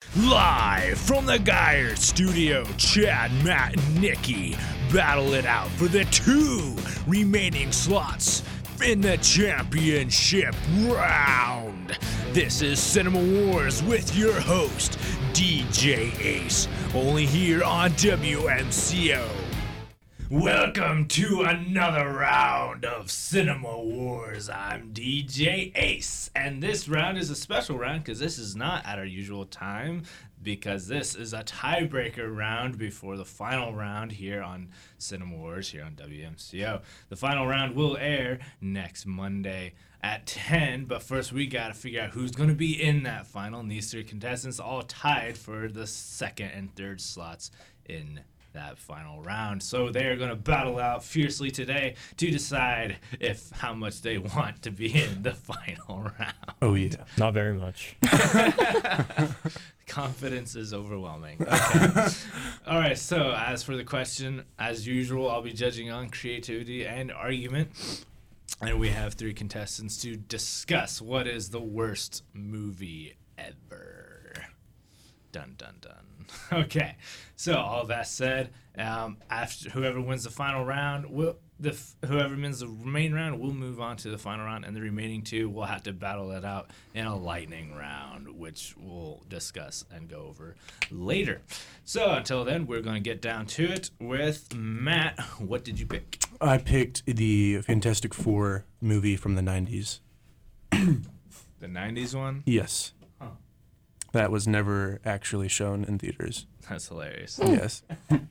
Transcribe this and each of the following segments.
Live from the Geyer Studio, Chad, Matt, and Nikki battle it out for the 2 remaining slots in the championship round. This is Cinema Wars with your host, DJ Ace, only here on WMCO. Welcome to another round of Cinema Wars. I'm DJ Ace, and this round is a special round because this is not at our usual time, because this is a tiebreaker round before the final round here on Cinema Wars here on WMCO. The final round will air next Monday at 10, but first we got to figure out who's going to be in that final, and these 3 contestants all tied for the 2nd and 3rd slots in that final round. So they are going to battle out fiercely today to decide how much they want to be in the final round. Oh yeah, not very much. Confidence is overwhelming. Okay. All right, so as for the question, as usual, I'll be judging on creativity and argument. And we have 3 contestants to discuss what is the worst movie ever. Dun, dun, dun. Okay, so all that said, after whoever wins the final round, whoever wins the main round will move on to the final round, and the remaining 2 will have to battle it out in a lightning round, which we'll discuss and go over later. So until then, we're going to get down to it with Matt. What did you pick? I picked the Fantastic Four movie from the 90s. The 90s one? Yes. That was never actually shown in theaters. That's hilarious. Yes.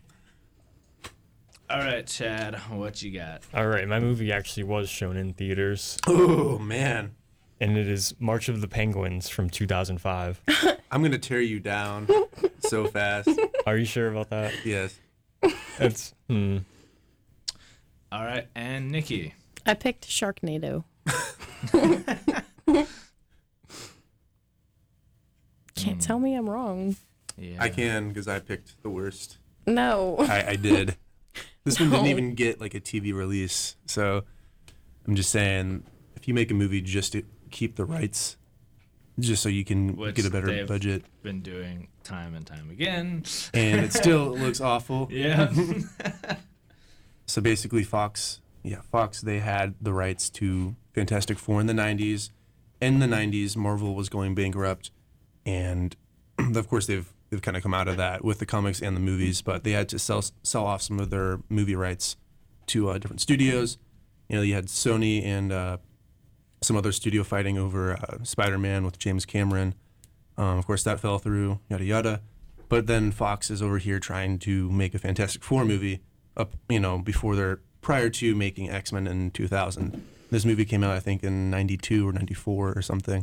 All right, Chad, what you got? All right, my movie actually was shown in theaters. Oh, man. And it is March of the Penguins from 2005. I'm going to tear you down so fast. Are you sure about that? Yes. That's, All right, and Nikki. I picked Sharknado. Can't tell me I'm wrong. Yeah. I can, because I picked the worst. No. I did. This one didn't even get like a TV release, so I'm just saying, if you make a movie just to keep the rights, just so you can get a better budget. Been doing time and time again. And it still looks awful. Yeah. So basically Fox, they had the rights to Fantastic Four in the 90s. In the 90s, Marvel was going bankrupt, and of course they've kind of come out of that with the comics and the movies, but they had to sell off some of their movie rights to different studios. You know, you had Sony and some other studio fighting over Spider-Man with James Cameron. Of course, that fell through, yada yada. But then Fox is over here trying to make a Fantastic Four movie prior to making X-Men in 2000. This movie came out, I think, in 92 or 94 or something.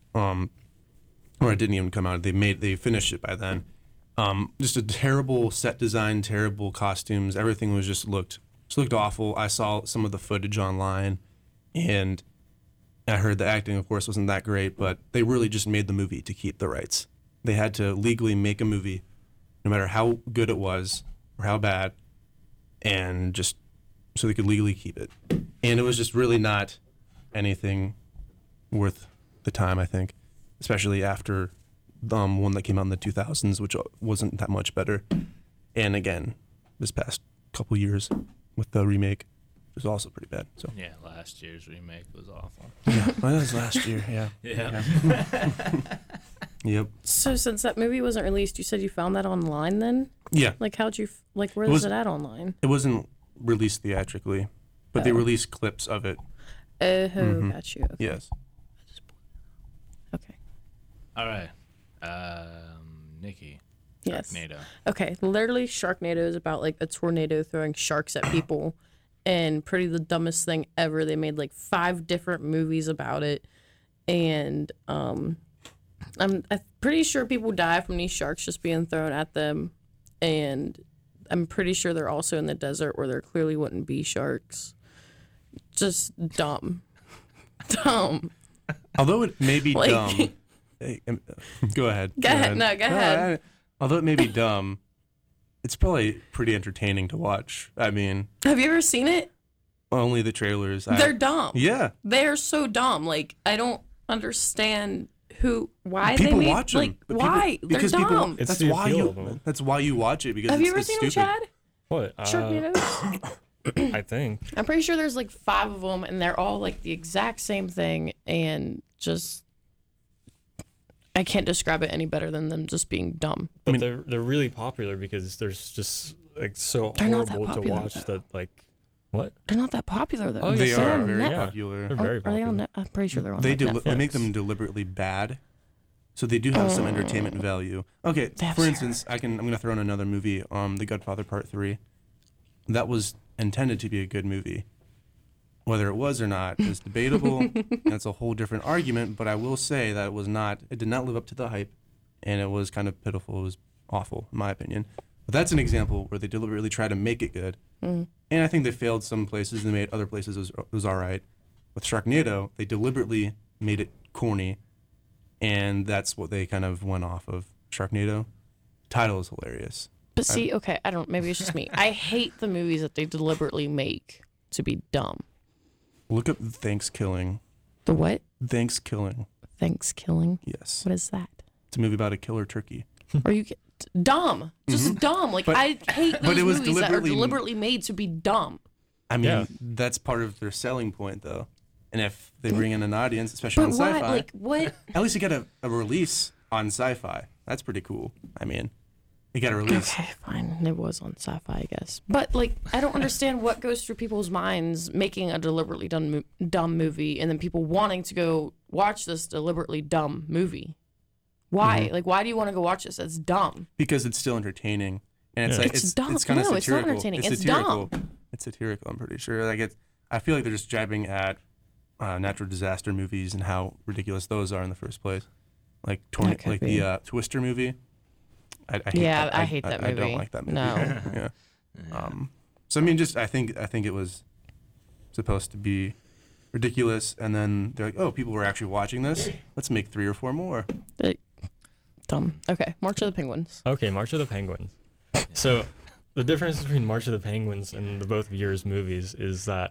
Or it didn't even come out. They finished it by then. Just a terrible set design, terrible costumes. Everything was just looked awful. I saw some of the footage online, and I heard the acting, of course, wasn't that great, but they really just made the movie to keep the rights. They had to legally make a movie, no matter how good it was or how bad, and just so they could legally keep it. And it was just really not anything worth the time, I think, especially after one that came out in the 2000s, which wasn't that much better. And again, this past couple years with the remake was also pretty bad. So yeah, last year's remake was awful. Yeah, well, that was last year. Yeah. Yeah. Yep. So since that movie wasn't released, you said you found that online then? Yeah. Like how'd you, where was it at online? It wasn't released theatrically, but they released clips of it. Oh, got you. Okay. Yes. Okay. All right. Nikki. Yes. Sharknado. Okay, literally Sharknado is about like a tornado throwing sharks at people, and pretty the dumbest thing ever. They made like 5 different movies about it, and I'm pretty sure people die from these sharks just being thrown at them, and I'm pretty sure they're also in the desert where there clearly wouldn't be sharks. Just dumb. Dumb. Although it may be Like- dumb. Hey, go ahead. Go ahead. No, go ahead. Although it may be dumb, it's probably pretty entertaining to watch. I mean, Have you ever seen it? only the trailers. They're dumb. Yeah. They're so dumb. Like, I don't understand Why People they made watch them. like but why people, they're because dumb. It's that's the why appeal of them. that's why you watch it, because Have you ever it's seen them, stupid. Chad? What? Sharknadoes? I think. I'm pretty sure there's like 5 of them, and they're all like the exact same thing, and just I can't describe it any better than them just being dumb. But they're really popular because there's just like so They're not that horrible to popular, watch though. that like what? They're not that popular though. Oh, They yes, They're they are on very Net- popular. They're Oh, very are they on popular. Net? I'm pretty sure they're on They like, Netflix. they make them deliberately bad, so they do have some entertainment value. Okay, That's for fair. instance, I'm gonna throw in another movie, The Godfather Part 3. That was intended to be a good movie. Whether it was or not is debatable. That's a whole different argument. But I will say that it did not live up to the hype, and it was kind of pitiful. It was awful, in my opinion. But that's an example where they deliberately try to make it good. And I think they failed some places. They made other places it was all right. With Sharknado, they deliberately made it corny, and that's what they kind of went off of. Sharknado. Title is hilarious. But see, okay, I don't. Maybe it's just me. I hate the movies that they deliberately make to be dumb. Look up Thanksgiving. The what? Thanksgiving. Thanksgiving. Yes. What is that? It's a movie about a killer turkey. Or you get dumb, just dumb. Like I hate those it was movies that are deliberately- deliberately made to be dumb. I mean, Yeah. that's part of their selling point, though. And if they bring in an audience, especially But on why? sci-fi, Like what? at least you get a release on sci-fi. That's pretty cool. I mean, you got a release. Okay, fine. It was on sci-fi, I guess. But like, I don't understand what goes through people's minds making a deliberately dumb movie, and then people wanting to go watch this deliberately dumb movie. Why? Like, why do you want to go watch this? It's dumb. Because it's still entertaining, and it's Yeah. like It's dumb. it's kind of No, satirical. it's not entertaining. It's satirical. dumb. It's satirical. I'm pretty sure. Like I feel like they're just jabbing at natural disaster movies and how ridiculous those are in the first place. Like That could be. the Twister movie. I hate Yeah, that. I hate that I don't movie. like that movie. No. Yeah. So I mean, just I think it was supposed to be ridiculous, and then they're like, oh, people were actually watching this. Let's make 3 or 4 more. Dumb. Okay, March of the Penguins. Okay, March of the Penguins. So the difference between March of the Penguins and the both of yours movies is that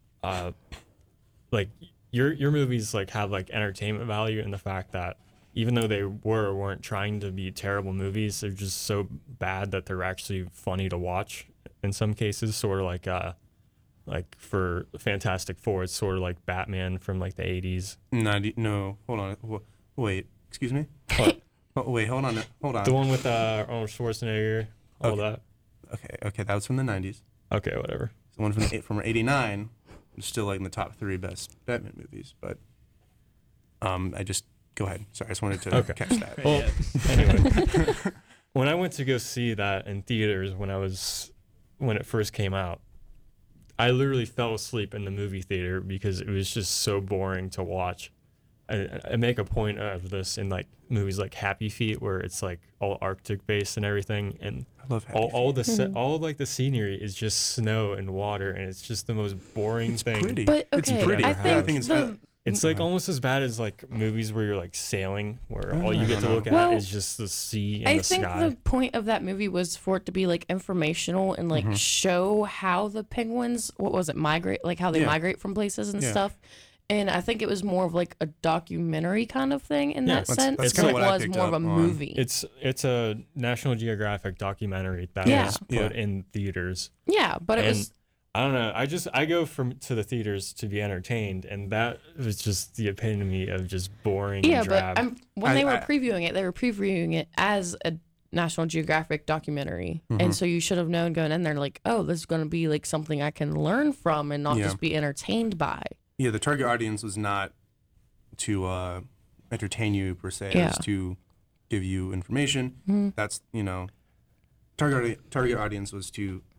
like your movies like have like entertainment value in the fact that even though they were or weren't trying to be terrible movies, they're just so bad that they're actually funny to watch in some cases, sort of like for Fantastic Four, it's sort of like Batman from like the 80s. No, hold on. Wait, excuse me? What? Oh, wait, hold on. The one with Arnold Schwarzenegger, all that. Okay, that was from the 90s. Okay, whatever. The one from 89 is still like in the top 3 best Batman movies, but I just go ahead. Sorry, I just wanted to Okay. catch that. Well, anyway, when I went to go see that in theaters when it first came out, I literally fell asleep in the movie theater because it was just so boring to watch. I make a point of this in like movies like Happy Feet, where it's like all Arctic based and everything, and I love Happy all like the scenery is just snow and water, and it's just the most boring thing. Pretty. But It's okay, pretty. I Yeah, think, It's like almost as bad as like movies where you're like sailing, where all you get to look Well, at is just the sea and I the think sky. the point of that movie was for it to be like informational and like show how the penguins, what was it, migrate, like how they Yeah. migrate from places and Yeah. stuff. And I think it was more of like a documentary kind of thing in Yeah, that that's sense. kinda So it what I was picked more of a up on. movie. It's a National Geographic documentary that Yeah. was put Yeah. in theaters. Yeah, but it And was I don't know. I go to the theaters to be entertained, and that was just the epitome of just boring yeah, and drab. but when they were I- previewing it, they were previewing it as a National Geographic documentary, Mm-hmm. and so you should have known going in there like, oh, this is going to be like something I can learn from and not Yeah. just be entertained by. Yeah, the target audience was not to entertain you per se. It Yeah. was to give you information. That's target audience was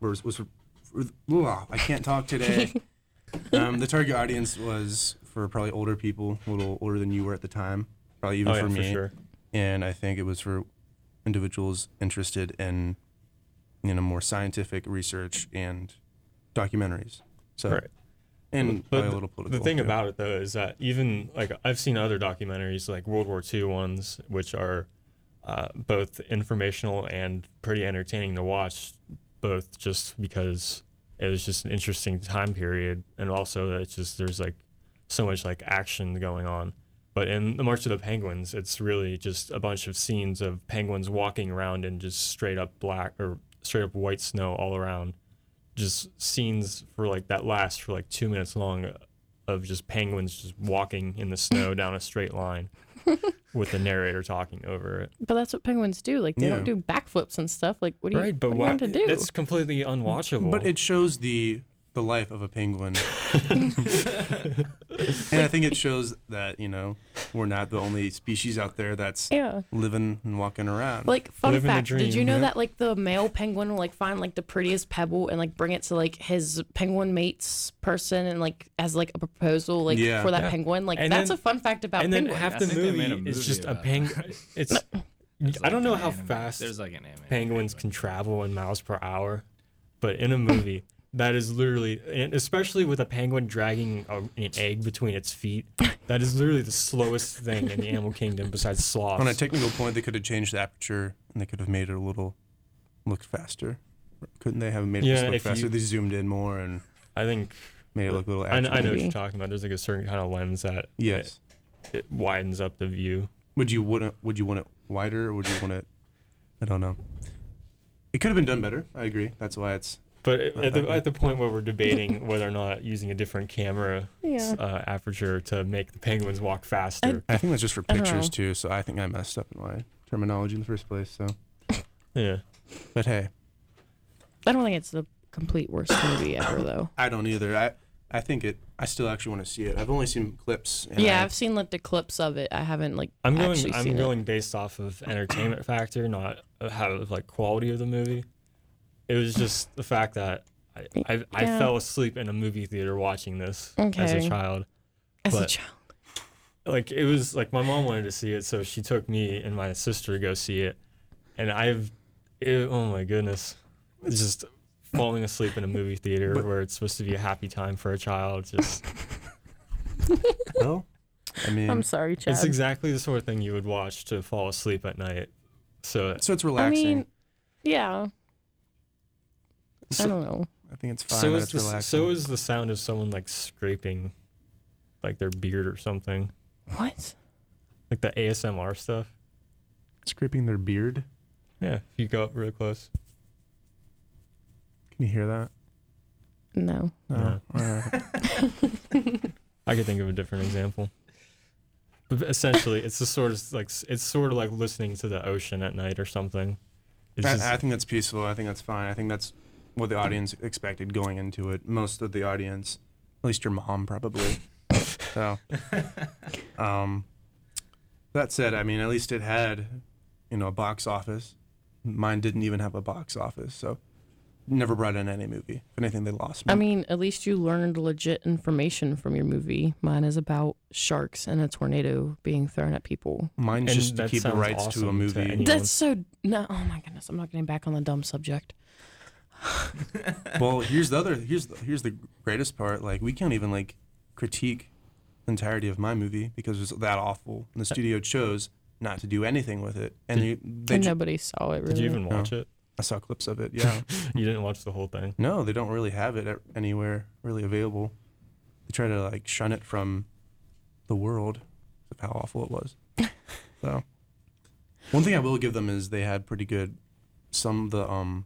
I can't talk today. The target audience was for probably older people, a little older than you were at the time, probably even Oh, yeah, for me. for sure. And I think it was for individuals interested in more scientific research and documentaries. So Right. and But probably a little political. the thing yeah. about it though is that even like I've seen other documentaries like World War II ones, which are both informational and pretty entertaining to watch, both just because it was just an interesting time period, and also that it's just there's like so much like action going on. But in the March of the Penguins, it's really just a bunch of scenes of penguins walking around in just straight up black or straight up white snow all around. Just scenes for like that last for like 2 minutes long of just penguins just walking in the snow down a straight line with the narrator talking over it. But that's what penguins do. Like, they Yeah. don't do backflips and stuff. Like, what do you, Right, but what do you want to do? It's completely unwatchable. But it shows the life of a penguin. And I think it shows that, we're not the only species out there that's Yeah. living and walking around. Like, fun Living the fact, did dream, you know yeah. that, like, the male penguin will, like, find, like, the prettiest pebble and, like, bring it to, like, his penguin mate's person and, like, as, like, a proposal, like, Yeah. for that Yeah. penguin? Like, And that's then- a fun fact about and then penguins. half I the think they made a movie is movie just a about penguin. It's There's I don't know an how anime. fast There's like an anime. penguins can travel in miles per hour, but in a movie, that is literally, and especially with a penguin dragging an egg between its feet, that is literally the slowest thing in the animal kingdom besides sloths. On a technical point, they could have changed the aperture and they could have made it a little look faster. Couldn't they have made it Yeah, just look if faster? you- They zoomed in more and I think made it look a little I know what accurate. you're talking about. There's like a certain kind of lens that Yes. it widens up the view. Would you want it wider or would you want it? I don't know. It could have been done better. I agree. That's why it's. But at the point where we're debating whether or not using a different camera Yeah. aperture to make the penguins walk faster, I think that's just for I don't pictures know. too. So I think I messed up in my terminology in the first place. So, yeah. but hey, I don't think it's the complete worst movie ever, though. I don't either. I think it. I still actually want to see it. I've only seen clips. And Yeah, I've seen, like, the clips of it. I haven't, like, I'm actually seen going based off of entertainment factor, not how like quality of the movie. It was just the fact that I Yeah. fell asleep in a movie theater watching this as Okay. a child. it as a but- child. Like it was like my mom wanted to see it, so she took me and my sister to go see it, and oh my goodness, it's just falling asleep in a movie theater where it's supposed to be a happy time for a child. Just Well, I mean, I'm sorry, Chad. it's exactly the sort of thing you would watch to fall asleep at night. So so it's I relaxing. mean, yeah. I don't know. I think it's fine. so that is it's the relaxing. so is the sound of someone like scraping, like their beard or something, What? like the ASMR stuff. scraping their beard. Yeah, if you go up really close. Can you hear that? No. No. All right. I could think of a different example. But essentially, it's the sort of like listening to the ocean at night or something. It's just, I think that's peaceful. I think that's fine. I think that's what the audience expected going into it. Most of the audience, at least your mom probably. So, that said, I mean, at least it had, a box office. Mine didn't even have a box office, so never brought in any movie. If anything, they lost me. I mean, at least you learned legit information from your movie. Mine is about sharks and a tornado being thrown at people. Mine's and just to that keep the sounds rights to awesome a movie. anyone. That's so no. Oh my goodness, I'm not getting back on the dumb subject. Well, here's the greatest part. Like, we can't even critique the entirety of my movie because it's that awful. And the studio chose not to do anything with it. And they And nobody saw it. Really. Did you even watch it? I saw clips of it. Yeah. You didn't watch the whole thing. No, they don't really have it anywhere really available. They try to shun it from the world of how awful it was. So, one thing I will give them is they had pretty good some of the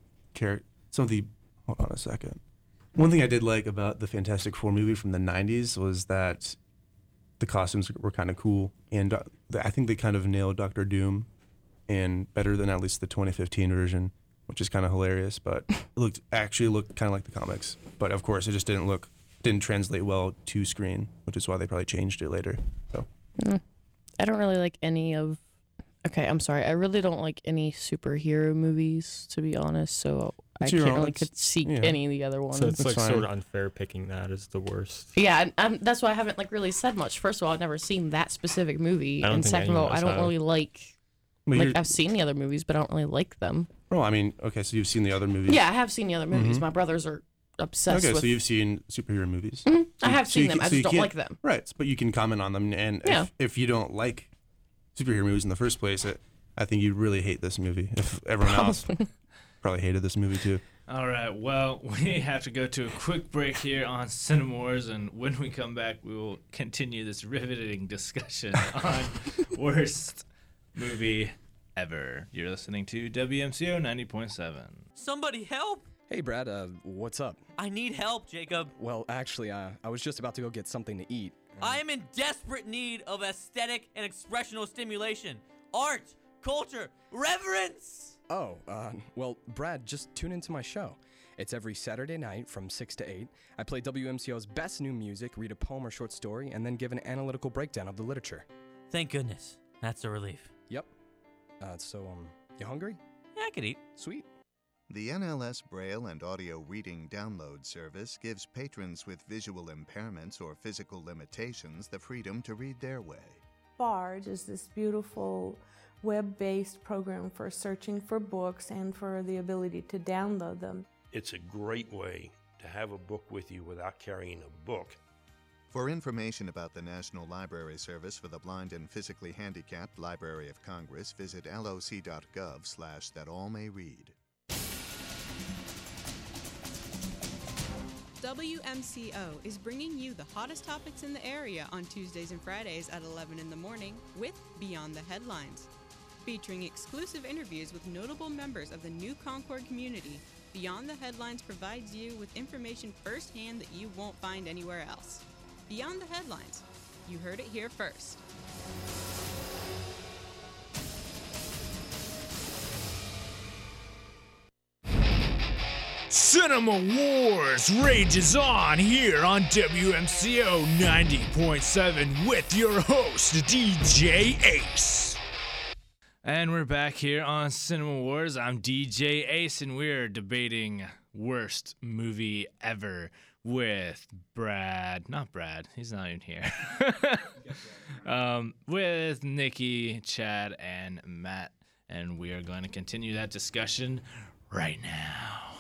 hold on a second. One thing I did like about the Fantastic Four movie from the 90s was that the costumes were kind of cool, and I think they kind of nailed Doctor Doom, and better than at least the 2015 version, which is kind of hilarious. But it actually looked kind of like the comics, but of course it just didn't translate well to screen, which is why they probably changed it later. So I don't really like any of. Okay, I'm sorry. I really don't like any superhero movies, to be honest. So I It's can't your own- really it's- critique yeah. any of the other ones. So it's That's like fine. sort of unfair picking that as the worst. Yeah, and that's why I haven't really said much. First of all, I've never seen that specific movie, I don't and think second of any all, of I us don't have. really like. But Like you're- I've seen the other movies, but I don't really like them. well, I mean, okay, so you've seen the other movies. Yeah, I have seen the other movies. Mhm. My brothers are obsessed Okay, with. so you've seen superhero movies. Mhm. I So- have so seen you them. can- I so you just don't can't- like them. Right, but you can comment on them, and Yeah. if you don't like superhero movies in the first place, I think you'd really hate this movie. If everyone else probably hated this movie too. All right, well, we have to go to a quick break here on Cinemores, and when we come back, we will continue this riveting discussion on worst movie ever. You're listening to WMCO 90.7. Somebody help! Hey, Brad, what's up? I need help, Jacob. Well, actually, I was just about to go get something to eat. I am in desperate need of aesthetic and expressional stimulation. Art, culture, reverence! Oh, well, Brad, just tune into my show. It's every Saturday night from 6 to 8. I play WMCO's best new music, read a poem or short story, and then give an analytical breakdown of the literature. Thank goodness. That's a relief. Yep. You hungry? Yeah, I could eat. Sweet. The NLS Braille and Audio Reading Download Service gives patrons with visual impairments or physical limitations the freedom to read their way. Barge is this beautiful web-based program for searching for books and for the ability to download them. It's a great way to have a book with you without carrying a book. For information about the National Library Service for the Blind and Physically Handicapped Library of Congress, visit loc.gov/thatallmayread. WMCO is bringing you the hottest topics in the area on Tuesdays and Fridays at 11 in the morning with Beyond the Headlines. Featuring exclusive interviews with notable members of the New Concord community, Beyond the Headlines provides you with information firsthand that you won't find anywhere else. Beyond the Headlines. You heard it here first. Cinema Wars rages on here on WMCO 90.7 with your host, DJ Ace. And we're back here on Cinema Wars. I'm DJ Ace, and we're debating worst movie ever with not Brad, he's not even here. With Nikki, Chad, and Matt, and we are going to continue that discussion right now.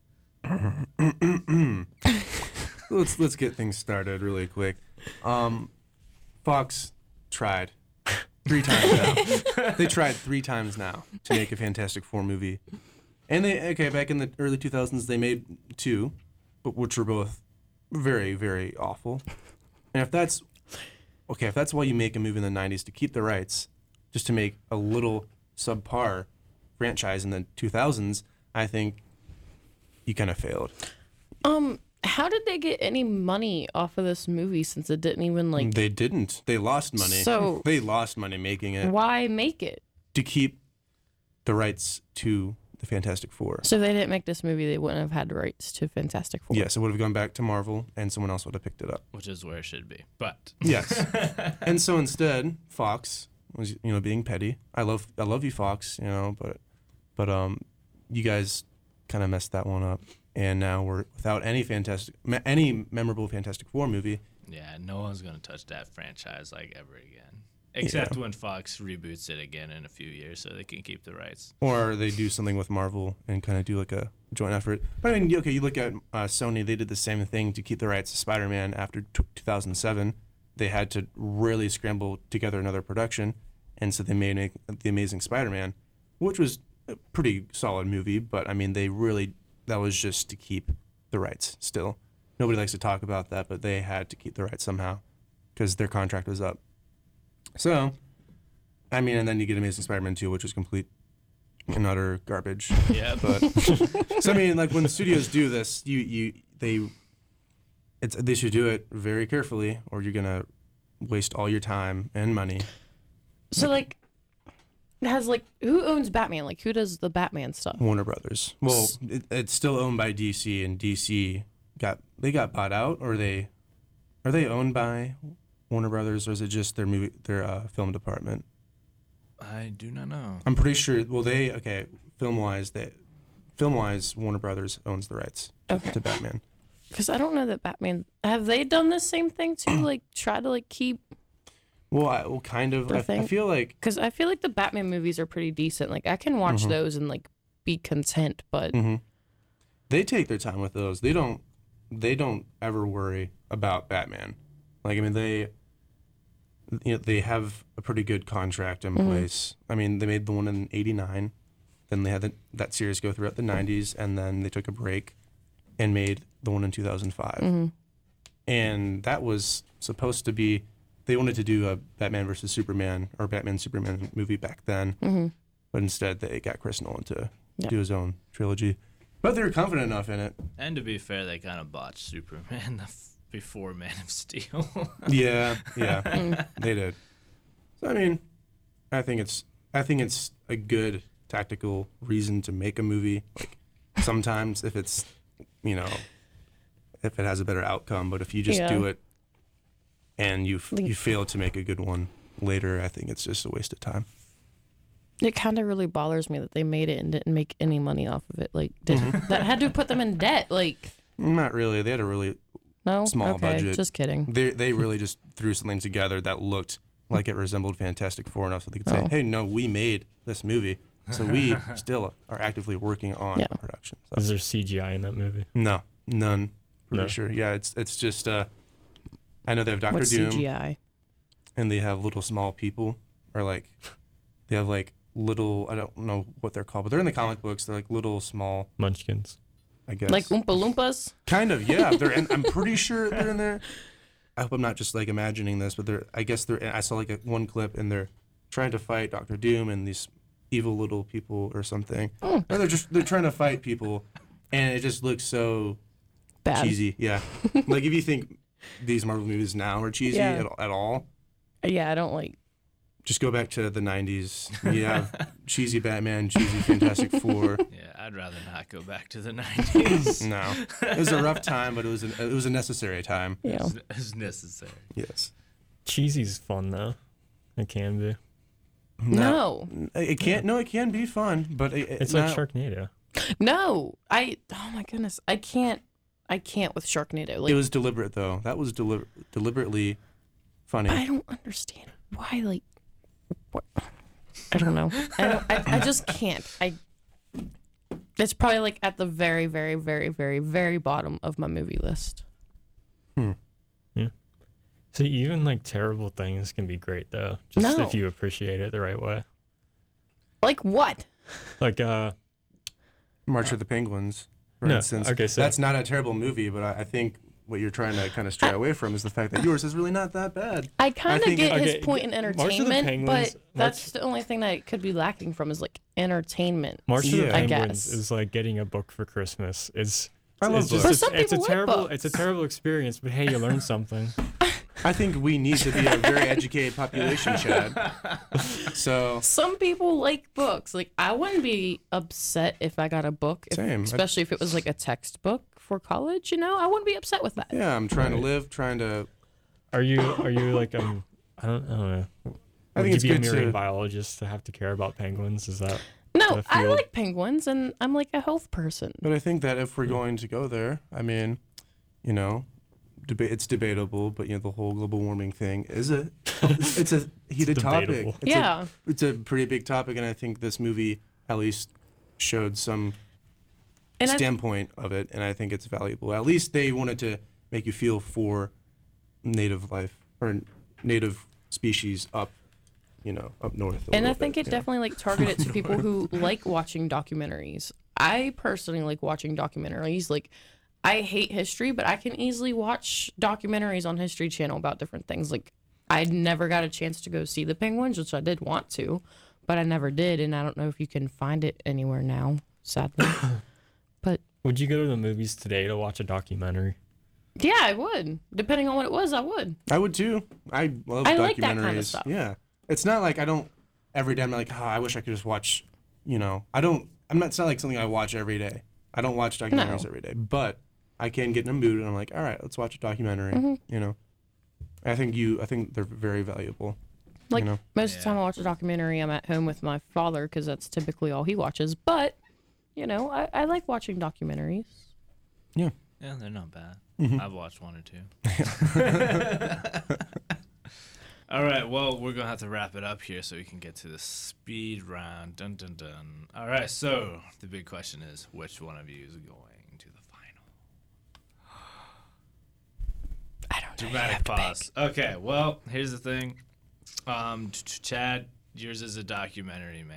Let's get things started really quick. Fox tried 3 times now. They tried 3 times now to make a Fantastic Four movie, and back in the early 2000s they made 2, but which were both very, very awful. And if that's why you make a movie in the 90s, to keep the rights, just to make a little subpar franchise in the 2000s, I think you kind of failed. How did they get any money off of this movie since it didn't even They didn't. They lost money. So they lost money making it. Why make it? To keep the rights to the Fantastic Four. So if they didn't make this movie, they wouldn't have had rights to Fantastic Four. Yes, it would have gone back to Marvel, and someone else would have picked it up. Which is where it should be, but yes. And so instead, Fox was, being petty. I love you, Fox, but you guys kind of messed that one up, and now we're without any memorable Fantastic Four movie. Yeah, no one's gonna touch that franchise ever again, except when Fox reboots it again in a few years, so they can keep the rights. Or they do something with Marvel and kind of do a joint effort. But I mean, you look at Sony; they did the same thing to keep the rights to Spider-Man after 2007. They had to really scramble together another production, and so they made The Amazing Spider-Man, which was a pretty solid movie, but I mean, that was just to keep the rights still. Nobody likes to talk about that, but they had to keep the rights somehow because their contract was up. So, I mean, and then you get Amazing Spider-Man 2, which was complete and utter garbage. Yeah. But so I mean, when the studios do this, they should do it very carefully, or you're gonna waste all your time and money. So who owns Batman? Who does the Batman stuff? Warner Brothers. Well, it's still owned by DC, and DC got bought out, or are they owned by Warner Brothers, or is it just their film department? I do not know. I'm pretty sure. Well, film-wise, Warner Brothers owns the rights to Batman. Because I don't know that Batman. Have they done the same thing too? Try to keep. Well, kind of. I feel like... Because I feel like the Batman movies are pretty decent. I can watch those and, be content, but... Mm-hmm. They take their time with those. They don't ever worry about Batman. They have a pretty good contract in place. I mean, they made the one in 89, Then they had that series go throughout the 90s, and then they took a break and made the one in 2005. And that was supposed to be, they wanted to do a Batman versus Superman or Batman Superman movie back then, but instead they got Chris Nolan to do his own trilogy. But they were confident enough in it. And to be fair, they kind of botched Superman before Man of Steel. Yeah, they did. So I mean, I think it's a good tactical reason to make a movie. Like sometimes if it's, if it has a better outcome, but if you just do it and you fail to make a good one later, I think it's just a waste of time. It kind of really bothers me that they made it and didn't make any money off of it. Like, that had to put them in debt. Like, not really. They had a really small budget. Just kidding. They really just threw something together that looked like it resembled Fantastic Four enough so they could say, "Hey, no, we made this movie, so we still are actively working on production." So. Is there CGI in that movie? No, none. Pretty sure. Yeah, it's just. I know they have Dr. Doom. CGI? And they have little small people, or like, they have like little. I don't know what they're called, but they're in the comic books. They're like little small munchkins, I guess. Like Oompa Loompas. Kind of, yeah. They're in, I'm pretty sure they're in there. I hope I'm not just like imagining this, but I guess they're. I saw like one clip, and they're trying to fight Dr. Doom and these evil little people or something. Or they're trying to fight people, and it just looks so bad. Cheesy. Yeah, like if you think these Marvel movies now are cheesy at all. Yeah, I don't like. Just go back to the 90s. You have cheesy Batman, cheesy Fantastic Four. Yeah, I'd rather not go back to the 90s. No. It was a rough time, but it was a necessary time. Yeah. It was necessary. Yes. Cheesy's fun, though. It can be. No. It can't. No, it can be fun, but it's like Sharknado. No. Oh my goodness. I can't with Sharknado. Like, it was deliberate, though. That was deliberately funny. I don't understand why, like, what? I don't know. I just can't. It's probably like at the very, very, very, very, very bottom of my movie list. Yeah. See, even like terrible things can be great though, just if you appreciate it the right way. Like what? Like March of the Penguins, for instance. Okay, so that's not a terrible movie, but I think what you're trying to kind of stray away from is the fact that yours is really not that bad. I kind of get his point in entertainment, but that's the only thing that it could be lacking from is like entertainment. March of the Penguins is like getting a book for Christmas. It's a terrible experience, but hey, you learn something. I think we need to be a very educated population, Chad. So some people like books. Like I wouldn't be upset if I got a book, especially if it was like a textbook for college. I wouldn't be upset with that. Yeah, I'm trying to live, Are you like I don't know. I think it's good to be a marine biologist to have to care about penguins. Is that? No, I like penguins, and I'm like a health person. But I think that if we're going to go there, I mean, it's debatable, but the whole global warming thing it's a heated topic. It's a pretty big topic, and I think this movie at least showed some standpoint of it, and I think it's valuable. At least they wanted to make you feel for native life or native species up north. And I think it definitely like targeted to people who like watching documentaries. I personally like watching documentaries. Like, I hate history, but I can easily watch documentaries on History Channel about different things. Like, I never got a chance to go see the penguins, which I did want to, but I never did, and I don't know if you can find it anywhere now, sadly. But would you go to the movies today to watch a documentary? Yeah, I would. Depending on what it was, I would. I would too. I love documentaries. Like that kind of stuff. Yeah. It's not like I don't every day I'm like, I wish I could just watch, it's not like something I watch every day. I don't watch documentaries every day, but I can get in a mood and I'm like, all right, let's watch a documentary. I think they're very valuable. Like most of the time I watch a documentary, I'm at home with my father because that's typically all he watches. But, I like watching documentaries. Yeah. Yeah, they're not bad. Mm-hmm. I've watched one or two. All right, well, we're going to have to wrap it up here so we can get to the speed round. Dun, dun, dun. All right, so the big question is, which one of you is going to the final? I don't know. Dramatic pause. Okay, well, here's the thing. Chad, yours is a documentary, man.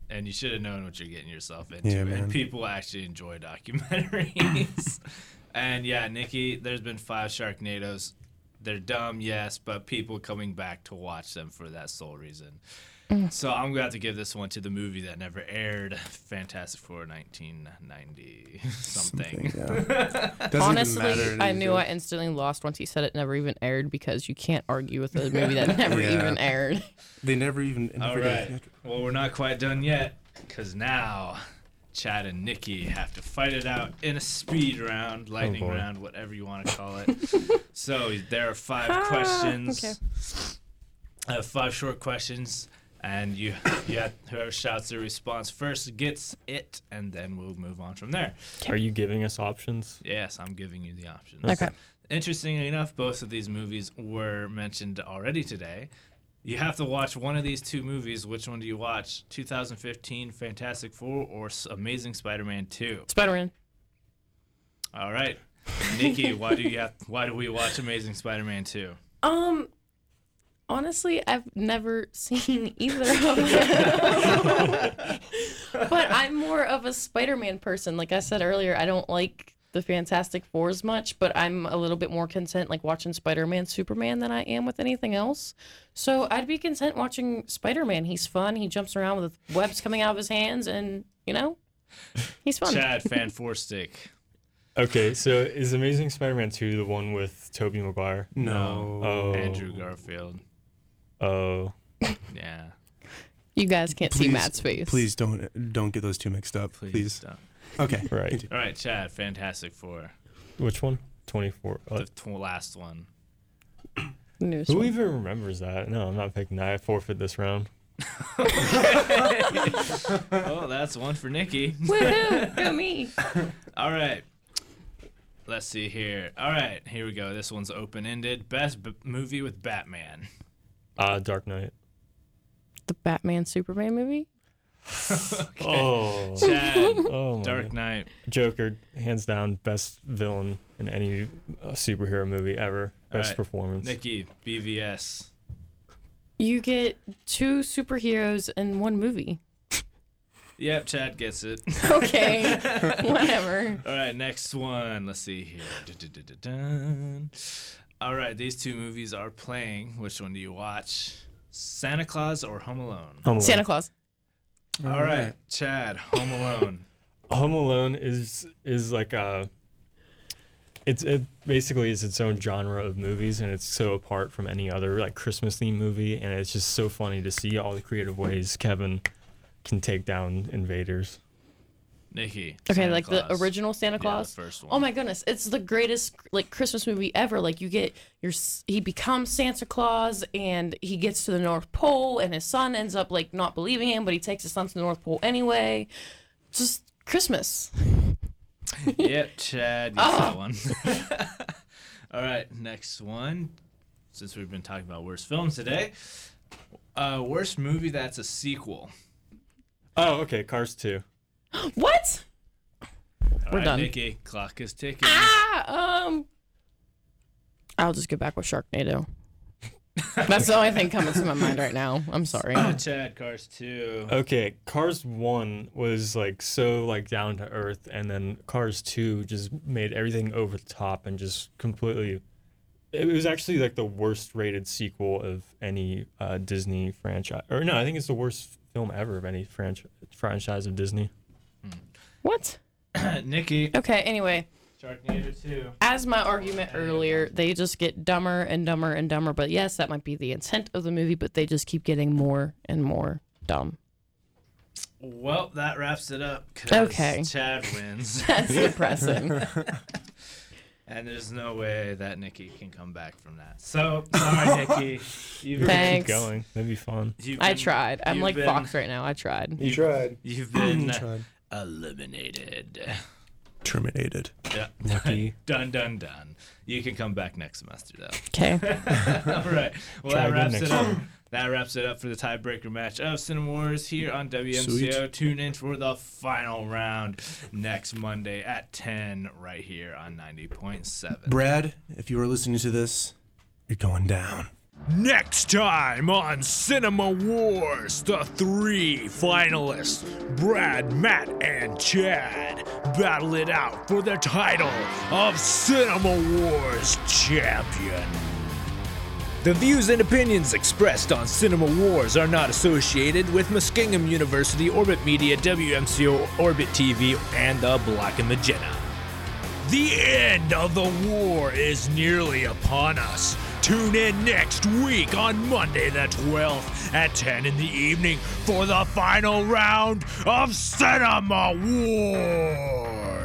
and you should have known what you're getting yourself into. Yeah, man. And people actually enjoy documentaries. And yeah, Nikki, there's been 5 Sharknadoes. They're dumb, yes, but people coming back to watch them for that sole reason. So I'm going to have to give this one to the movie that never aired, Fantastic Four 1990 something. Yeah. Doesn't Honestly, even matter I these knew I days. instantly lost once he said it never even aired because you can't argue with a movie that never Yeah. even aired. They never even. All right. Well, we're not quite done yet, because now Chad and Nikki have to fight it out in a speed round, lightning boy. round, whatever you want to call it. So there are 5 questions. okay. I have 5 short questions, and you have, whoever shouts their response first gets it, and then we'll move on from there. Are you giving us options? Yes, I'm giving you the options. Okay. Interestingly enough, both of these movies were mentioned already today. You have to watch one of these 2 movies. Which one do you watch? 2015 Fantastic Four or Amazing Spider-Man 2? Spider-Man. All right, Nikki, why do we watch Amazing Spider-Man 2? Honestly, I've never seen either of them. But I'm more of a Spider-Man person. Like I said earlier, I don't like the Fantastic Four as much, but I'm a little bit more content like watching Spider-Man, Superman than I am with anything else. So I'd be content watching Spider-Man. He's fun. He jumps around with webs coming out of his hands and, he's fun. Chad, Fan 4 Stick. Okay, so is Amazing Spider-Man 2 the one with Tobey Maguire? No. Oh. Andrew Garfield. Oh. Yeah. You guys can't see Matt's face. Please don't get those 2 mixed up. Please. Stop. Okay. Right. All right, Chad, Fantastic Four. Which one? 24. The last one. Newest Who one. even remembers that? No, I'm not picking that. I forfeit this round. Oh, that's one for Nikki. Woohoo! Go me. All right. Let's see here. All right, here we go. This one's open-ended. Best movie with Batman. Dark Knight. The Batman Superman movie? Okay. Oh. Chad, Oh my Dark God. Knight. Joker, hands down, best villain in any superhero movie ever. All Best right. performance. Nikki, BVS. You get 2 superheroes in one movie. Yep, Chad gets it. Okay, whatever. All right, next one. Let's see here. Dun-dun-dun-dun-dun. All right, these 2 movies are playing. Which one do you watch? Santa Claus or Home Alone? Home Alone. Santa Claus. All right, Chad, Home Alone. Home Alone is like it basically is its own genre of movies, and it's so apart from any other like Christmas themed movie, and it's just so funny to see all the creative ways Kevin can take down invaders. Nikki. Okay, Santa like Claus. the original Santa Yeah, Claus. the first one. Oh my goodness, it's the greatest like Christmas movie ever. Like you get he becomes Santa Claus and he gets to the North Pole and his son ends up like not believing him, but he takes his son to the North Pole anyway. Just Christmas. Yep, Chad gets that one. All right, next one. Since we've been talking about worst films today, worst movie that's a sequel. Oh, okay, Cars 2. What? All We're right, done. Nikki, clock is ticking. I'll just go back with Sharknado. That's the only thing coming to my mind right now. I'm sorry. Chad, Cars 2. Okay, Cars 1 was like so like down to earth, and then Cars 2 just made everything over the top and just completely. It was actually like the worst rated sequel of any Disney franchise. Or no, I think it's the worst film ever of any franchise of Disney. What? Nikki. Okay, anyway. Sharknado 2. As my argument earlier, they just get dumber and dumber and dumber. But yes, that might be the intent of the movie, but they just keep getting more and more dumb. Well, that wraps it up. 'Cause Okay. Chad wins. That's depressing. And there's no way that Nikki can come back from that. So, sorry, Nikki. You've Thanks. Keep going. That'd be fun. I tried. I'm you've like been- Fox right now. I tried. You tried. You've been You tried. eliminated. Terminated. Yeah. Lucky. Done. You can come back next semester, though. Okay. All right. Well, Try that again wraps next it up. time. That wraps it up for the tiebreaker match of Cinema Wars here on WMCO. Sweet. Tune in for the final round next Monday at 10 right here on 90.7. Brad, if you are listening to this, you're going down. Next time on Cinema Wars, the 3 finalists, Brad, Matt, and Chad, battle it out for the title of Cinema Wars Champion. The views and opinions expressed on Cinema Wars are not associated with Muskingum University, Orbit Media, WMCO, Orbit TV, and the Black and Magenta. The end of the war is nearly upon us. Tune in next week on Monday the 12th at 10 in the evening for the final round of Cinema Wars.